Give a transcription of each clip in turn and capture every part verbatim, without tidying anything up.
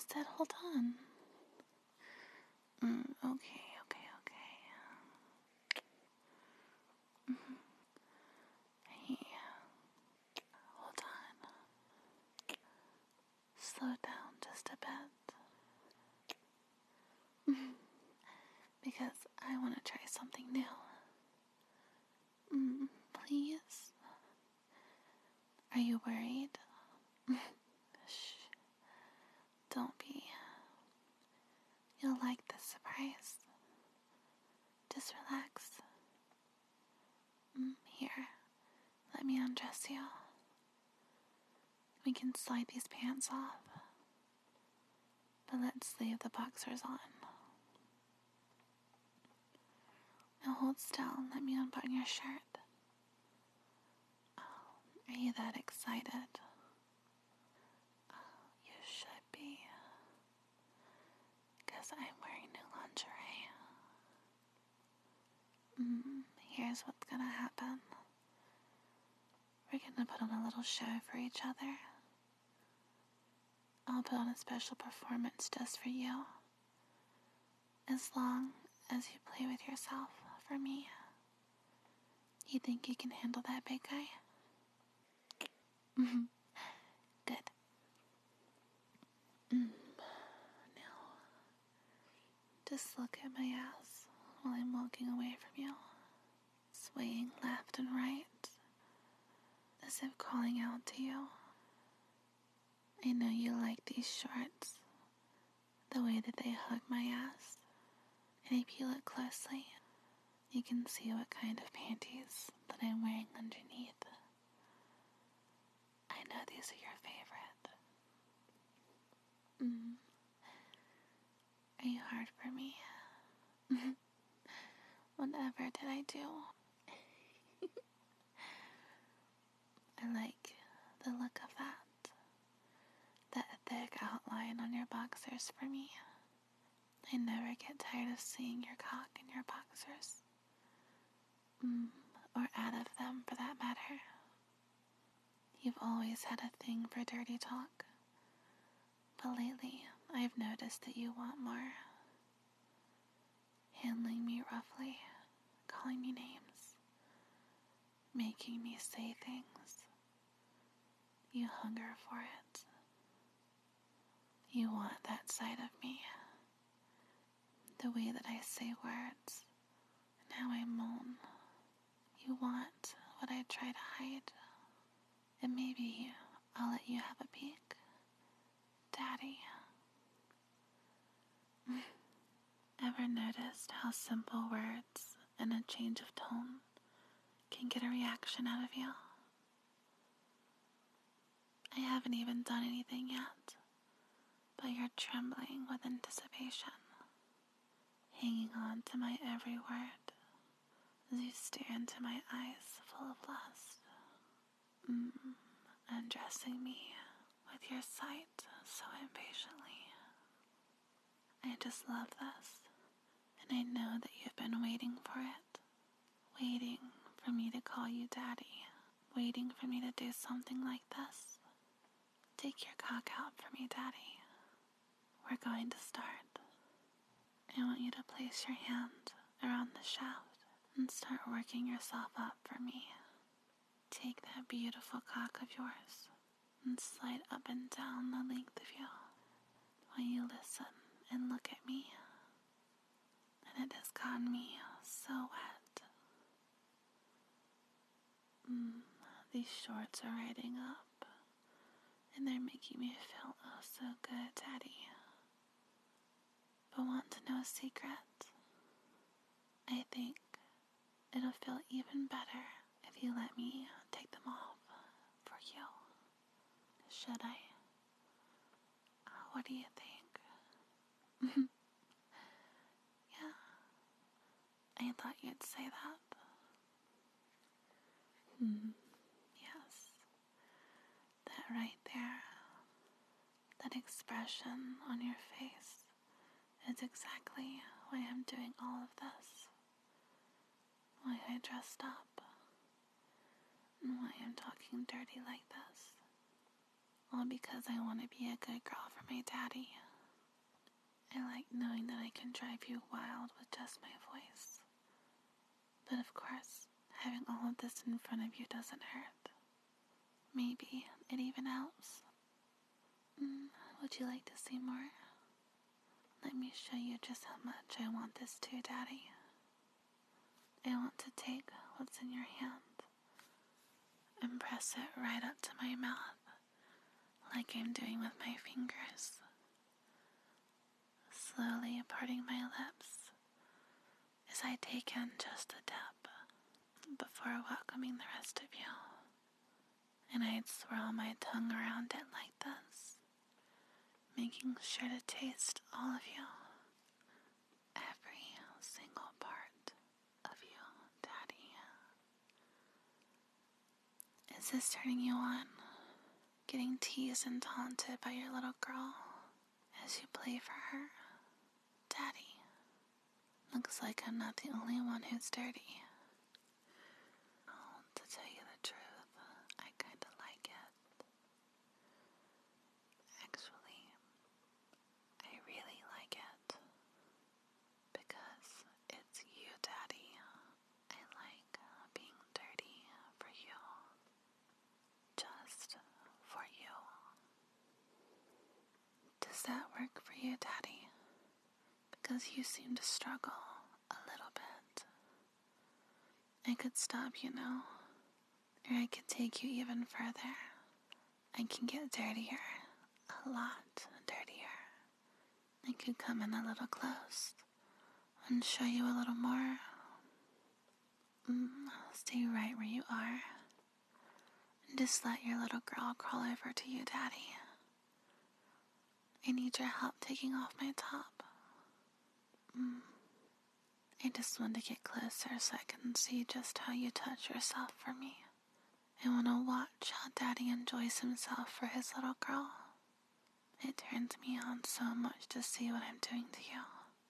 said hold on. Mm, okay, okay, okay. Mm-hmm. Hey, hold on. Slow down just a bit. Mm-hmm. Because I want to try something new. Mm, please? Are you worried? Shh. Don't be. You'll like this surprise. Just relax. Mm, here, let me undress you. We can slide these pants off. But let's leave the boxers on. Now hold still and let me unbutton your shirt. Oh, are you that excited? Oh, you should be. Because I'm wearing new lingerie. Mm, here's what's gonna happen. We're gonna put on a little show for each other. I'll put on a special performance just for you. As long as you play with yourself for me. You think you can handle that, big guy? Mm-hmm. Good. Mm. Now, just look at my ass while I'm walking away from you. Swaying left and right, as if calling out to you. I know you like these shorts, the way that they hug my ass. And if you look closely, you can see what kind of panties that I'm wearing underneath. I know these are your favorite. Mm. Are you hard for me? Whatever did I do? I like the look of that. That thick outline on your boxers for me. I never get tired of seeing your cock in your boxers. Mm, or out of them, for that matter. You've always had a thing for dirty talk. But lately, I've noticed that you want more. Handling me roughly, calling me names, making me say things. You hunger for it. You want that side of me. The way that I say words, and how I moan. You want what I try to hide. And maybe I'll let you have a peek. Daddy. Ever noticed how simple words and a change of tone can get a reaction out of you? I haven't even done anything yet, but you're trembling with anticipation, hanging on to my every word as you stare into my eyes full of lust. Mm, undressing me with your sight so impatiently. I just love this, and I know that you've been waiting for it. Waiting for me to call you Daddy. Waiting for me to do something like this. Take your cock out for me, Daddy. We're going to start. I want you to place your hand around the shaft and start working yourself up for me. Take that beautiful cock of yours and slide up and down the length of you while you listen and look at me. And it has gotten me so wet. Mm, these shorts are riding up, and they're making me feel oh so good, Daddy. But want to know a secret? I think it'll feel even better if you let me take them off for you. Should I? What do you think? Yeah, I thought you'd say that. Hmm. Yes. That right there, that expression on your face is exactly why I'm doing all of this. Why I dressed up. And why I'm talking dirty like this. All because I want to be a good girl for my daddy. I like knowing that I can drive you wild with just my voice. But of course, having all of this in front of you doesn't hurt. Maybe it even helps. Mm, would you like to see more? Let me show you just how much I want this too, Daddy. I want to take what's in your hand and press it right up to my mouth, like I'm doing with my fingers. Slowly parting my lips as I take in just a dip before welcoming the rest of you. And I'd swirl my tongue around it like this, making sure to taste all of you. Every single part of you, Daddy. Is this turning you on? Getting teased and taunted by your little girl as you play for her? Daddy, looks like I'm not the only one who's dirty. Oh, to tell you the truth, I kinda like it. Actually, I really like it. Because it's you, Daddy. I like being dirty for you. Just for you. Does that work for you, Daddy? Because you seem to struggle a little bit. I could stop you now, or I could take you even further. I can get dirtier, a lot dirtier. I could come in a little close and show you a little more. Mm, stay right where you are. And just let your little girl crawl over to you, Daddy. I need your help taking off my top. Mm. I just want to get closer so I can see just how you touch yourself for me. I want to watch how Daddy enjoys himself for his little girl. It turns me on so much to see what I'm doing to you.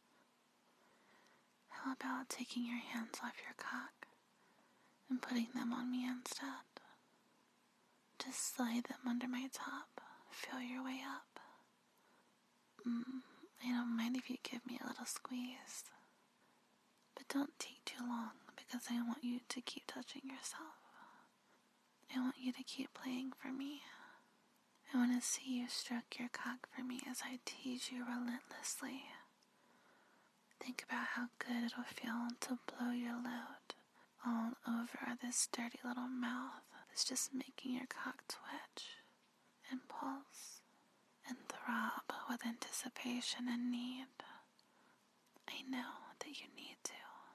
How about taking your hands off your cock and putting them on me instead? Just slide them under my top. Feel your way up. Mm, I don't mind if you give me a little squeeze. But don't take too long because I want you to keep touching yourself. I want you to keep playing for me. I want to see you stroke your cock for me as I tease you relentlessly. Think about how good it'll feel to blow your load all over this dirty little mouth that's just making your cock twitch and pulse and throb with anticipation and need. I know that you need to.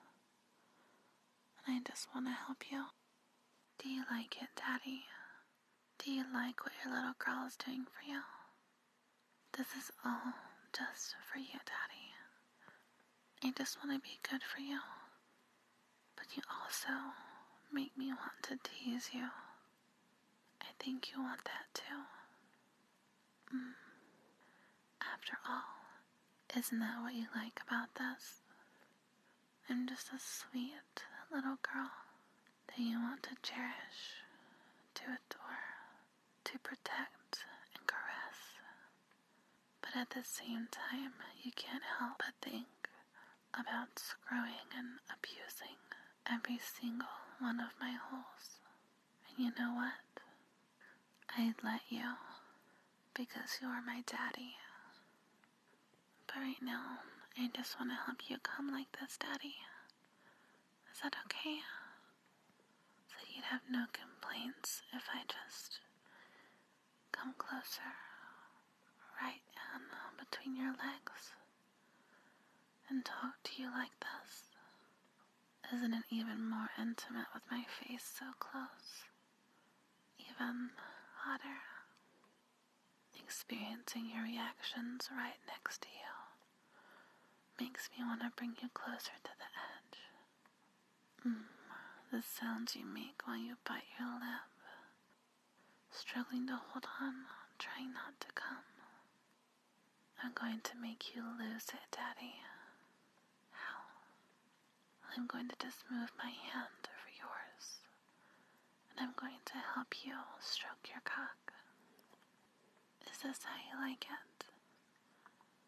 And I just want to help you. Do you like it, Daddy? Do you like what your little girl is doing for you? This is all just for you, Daddy. I just want to be good for you. But you also make me want to tease you. I think you want that too. Mm. After all, isn't that what you like about this? I'm just a sweet little girl that you want to cherish, to adore, to protect and caress. But at the same time, you can't help but think about screwing and abusing every single one of my holes. And you know what? I'd let you because you're my daddy. But right now, I just want to help you come like this, Daddy. Is that okay? So you'd have no complaints if I just come closer, right in between your legs, and talk to you like this. Isn't it even more intimate with my face so close? Even hotter. Experiencing your reactions right next to you makes me want to bring you closer to the edge. Mm, the sounds you make while you bite your lip, struggling to hold on, trying not to come. I'm going to make you lose it, Daddy. How? I'm going to just move my hand over yours, and I'm going to help you stroke your cock. Is this how you like it?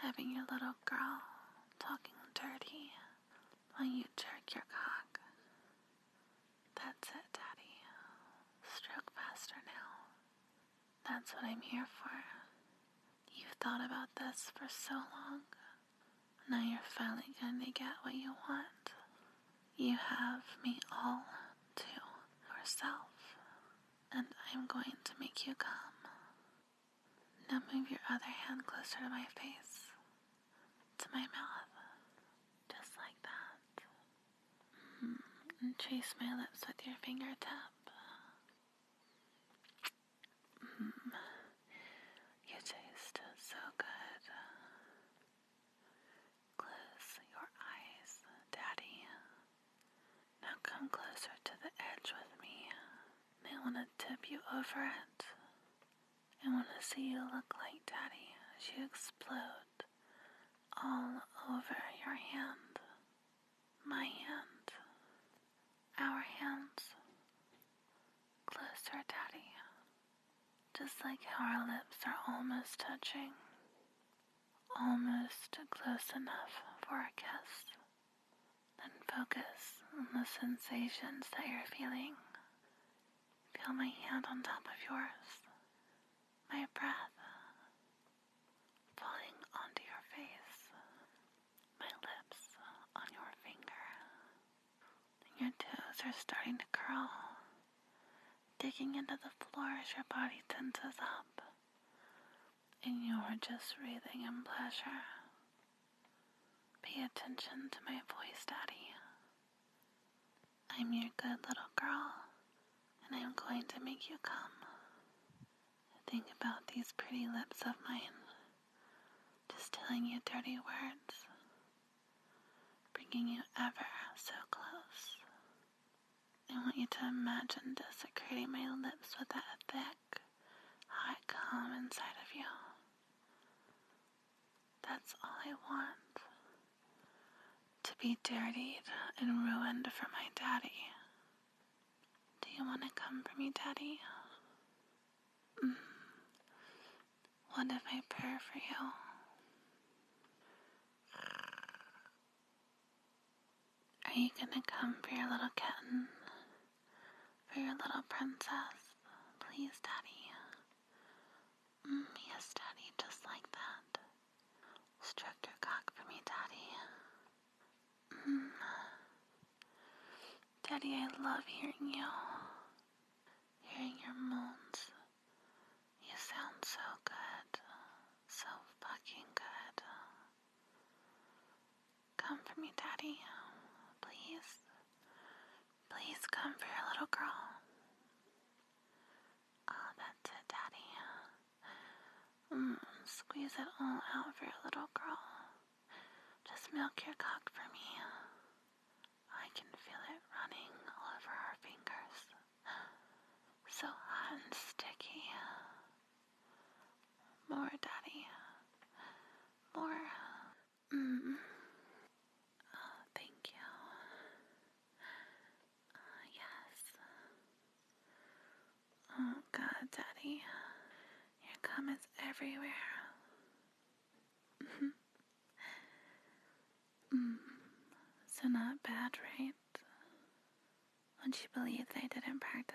having your little girl talking dirty while you jerk your cock. That's it, Daddy. Stroke faster now. That's what I'm here for. You've thought about this for so long. Now you're finally going to get what you want. You have me all to yourself, and I'm going to make you come. Now move your other hand closer to my face, to my mouth, just like that. Mm, and trace my lips with your fingertip. Mm, you taste so good. Close your eyes, Daddy. Now come closer to the edge with me. I want to tip you over it. I want to see you look like Daddy as you explode all over your hand, my hand, our hands. Closer, Daddy. Just like how our lips are almost touching. Almost close enough for a kiss. Then focus on the sensations that you're feeling. Feel my hand on top of yours. My breath falling onto your face. My lips on your finger. And your toes are starting to curl, digging into the floor as your body tenses up. And you're just breathing in pleasure. Pay attention to my voice, Daddy. I'm your good little girl, and I'm going to make you come. Think about these pretty lips of mine, just telling you dirty words, bringing you ever so close. I want you to imagine desecrating my lips with that thick, hot cum inside of you. That's all I want. To be dirtied and ruined for my daddy. Do you want to come for me, Daddy? Mm. What if I purr for you? Are you gonna come for your little kitten? For your little princess? Please, Daddy. Mm, yes, Daddy, just like that. Stroke your cock for me, Daddy. Mm. Daddy, I love hearing you. Hearing your moans. You sound so good. So fucking good. Come for me, Daddy. Please. Please come for your little girl. Oh, that's it, Daddy. Mm, squeeze it all out for your little girl. Just milk your cock for me. I can feel it running all over our fingers. So hot and sticky. More, Daddy. More. Mm. Oh, thank you. Oh, yes. Oh, God, Daddy. Your cum is everywhere. mm. So not bad, right? Would you believe they didn't practice